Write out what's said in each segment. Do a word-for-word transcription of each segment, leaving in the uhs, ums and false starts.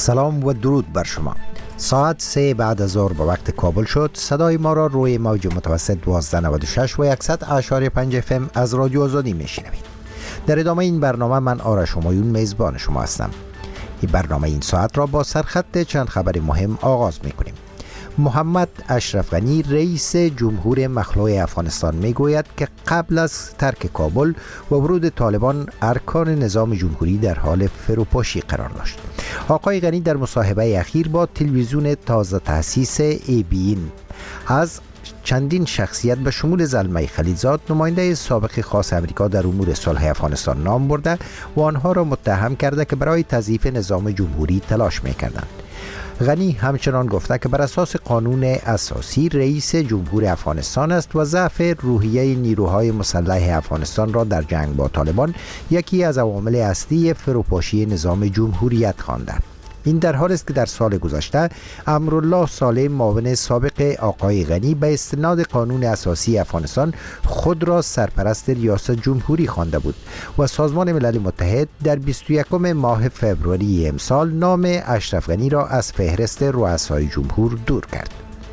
سلام و درود بر شما. ساعت سه بعد از ظهر به وقت کابل شد. صدای ما را روی موج متوسط دوازده نود و شش و صد اشاری پنج اف ام از رادیو آزادی میشنوید. در ادامه این برنامه من آرش همایون میزبان شما هستم. این برنامه این ساعت را با سرخط چند خبر مهم آغاز میکنیم. محمد اشرف غنی رئیس جمهور مخلوع افغانستان میگوید که قبل از ترک کابل و ورود طالبان ارکان نظام جمهوری در حال فروپاشی قرار داشت. آقای غنی در مصاحبه اخیر با تلویزیون تازه تأسیس ای بی این از چندین شخصیت به شمول زلمه خلیلزاد نماینده سابق خاص امریکا در امور صلح افغانستان نام برده و آنها را متهم کرده که برای تضعیف نظام جمهوری تلاش میکردند. غنی همچنان گفته که بر اساس قانون اساسی رئیس جمهور افغانستان است و ضعف روحیه نیروهای مسلح افغانستان را در جنگ با طالبان یکی از عوامل اصلی فروپاشی نظام جمهوریت خوانده. این در حالی است که در سال گذشته امرالله صالح معاون سابق آقای غنی به استناد قانون اساسی افغانستان خود را سرپرست ریاست جمهوری خوانده بود و سازمان ملل متحد در بیست و یکم ماه فوریه امسال نام اشرف غنی را از فهرست رؤسای جمهور دور کرد.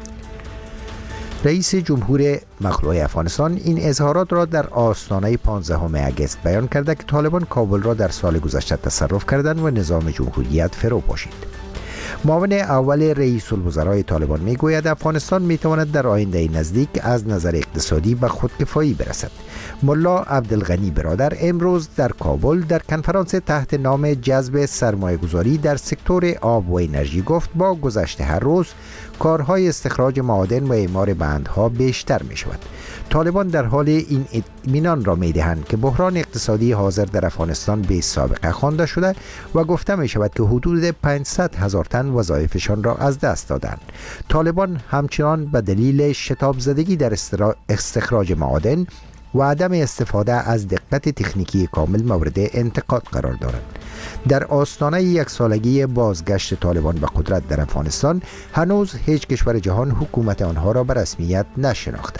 رئیس جمهور مخلوع افغانستان این اظهارات را در آستانه پانزدهم اگست بیان کرده که طالبان کابل را در سال گذشته تصرف کردند و نظام جمهوریت فرو پاشید. معاون اول رئیس الوزرای طالبان میگوید افغانستان میتواند در آینده نزدیک از نظر اقتصادی به خودکفایی برسد. ملا عبدالغنی برادر امروز در کابل در کنفرانس تحت نام جذب سرمایه‌گذاری در سکتور آب و انرژی گفت با گذشت هر روز کارهای استخراج معادن و اعمار بندها بیشتر می شود. طالبان در حال این اطمینان را می دهند که بحران اقتصادی حاضر در افغانستان به سابقه خوانده شده و گفته می شود که حدود پانصد هزار تن وظایفشان را از دست دادند. طالبان همچنان به دلیل شتاب زدگی در استخراج معادن و عدم استفاده از دقت تکنیکی کامل مورد انتقاد قرار دارند. در آستانه یک سالگی بازگشت طالبان به قدرت در افغانستان هنوز هیچ کشور جهان حکومت آنها را به رسمیت نشناخته.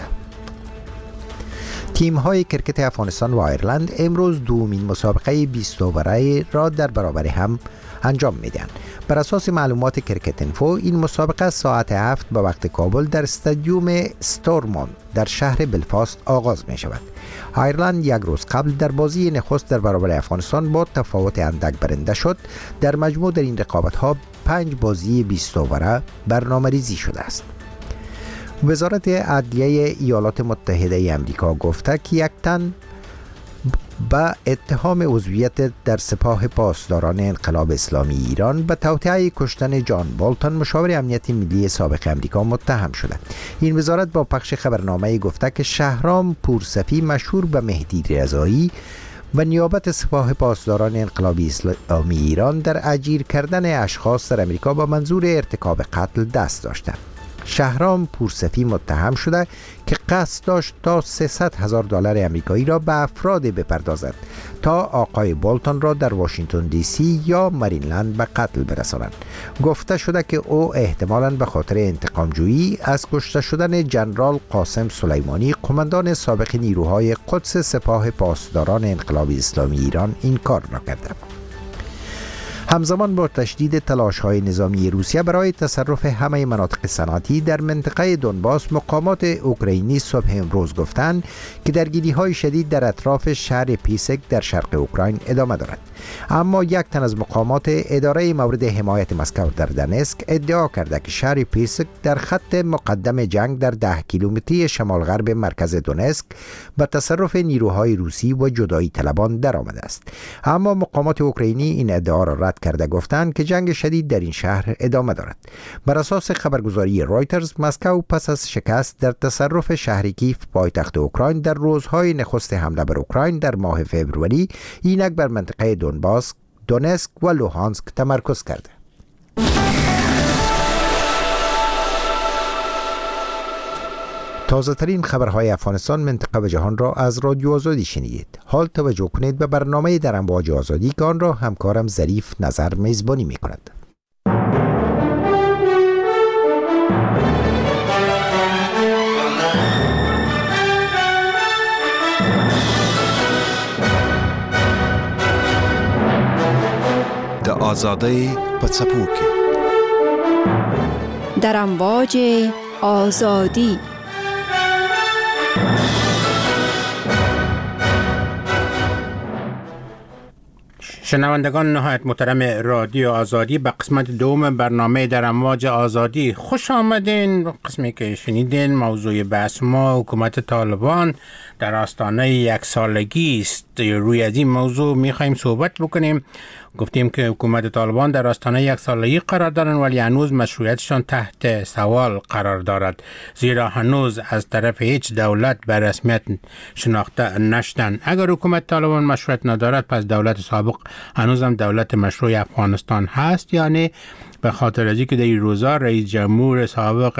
تیم های کرکت افغانستان و آیرلند امروز دومین مسابقه بیست اووره را در برابر هم انجام میدن. بر اساس معلومات کرکت اینفو این مسابقه ساعت هفت به وقت کابل در استادیوم ستورموند در شهر بلفاست آغاز می شود. آیرلند یک روز قبل در بازی نخست در برابر افغانستان با تفاوت اندک برنده شد. در مجموع در این رقابت ها پنج بازی بیست اووره برنامه ریزی شده است. وزارت عدلیه ایالات متحده آمریکا گفته که یک تن با اتهام عضویت در سپاه پاسداران انقلاب اسلامی ایران به توطئه کشتن جان بولتون مشاور امنیت ملی سابق آمریکا متهم شده. این وزارت با پخش خبرنامه گفته که شهرام پورصفی مشهور به مهدی رضایی و نیابت سپاه پاسداران انقلابی اسلامی ایران در اجیر کردن اشخاص در امریکا با منظور ارتکاب قتل دست داشتند. شهرام پورصفی متهم شده که قصد داشت تا سیصد هزار دلار آمریکایی را به افراد بپردازد تا آقای بولتون را در واشنگتن دی سی یا مریلند به قتل برسانند. گفته شده که او احتمالاً به خاطر انتقام جویی از کشته شدن جنرال قاسم سلیمانی قماندان سابق نیروهای قدس سپاه پاسداران انقلابی اسلامی ایران این کار را کرده. همزمان با تشدید تلاش‌های نظامی روسیه برای تصرف همه مناطق صنعتی در منطقه دونباس، مقامات اوکراینی صبح امروز گفتند که درگیری‌های شدید در اطراف شهر پیسک در شرق اوکراین ادامه دارد. اما یک تن از مقامات اداره مورد حمایت مسکو در دنسک ادعا کرده که شهر پیسک در خط مقدم جنگ در ده کیلومتری شمال غرب مرکز دونسک به تصرف نیروهای روسی و جدایی طلبان درآمده است. اما مقامات اوکراینی این ادعا را رد کرده گفتند که جنگ شدید در این شهر ادامه دارد. بر اساس خبرگزاری رایترز، مسکو پس از شکست در تصرف شهر کیف پایتخت اوکراین در روزهای نخست حمله بر اوکراین در ماه فوریه اینک بر منطقه دونباس، دونسک و لوهانسک تمرکز کرده. تازه ترین خبرهای افغانستان، منطقه و جهان را از رادیو آزادی شنیدید. حال توجه کنید به برنامه در امواج آزادی که آن را همکارم ظریف نظر میزبانی می کند. آزادی پڅپوکي در امواج آزادی. شنوندگان نهایت محترم رادیو آزادی، به قسمت دوم برنامه در امواج آزادی خوش آمدین. قسمی که شنیدین موضوع بحث ما حکومت طالبان در آستانه یک سالگی است. روی از این موضوع میخوایم صحبت بکنیم. گفتیم که حکومت طالبان در آستانه یک سالگی قرار دارند، ولی هنوز مشروعیتشان تحت سوال قرار دارد، زیرا هنوز از طرف هیچ دولت به رسمیت شناخته نشدند. اگر حکومت طالبان مشروعیت ندارد، پس دولت سابق هنوز هم دولت مشروع افغانستان هست. یعنی به خاطر از اینکه در این روزا رئیس جمهور سابق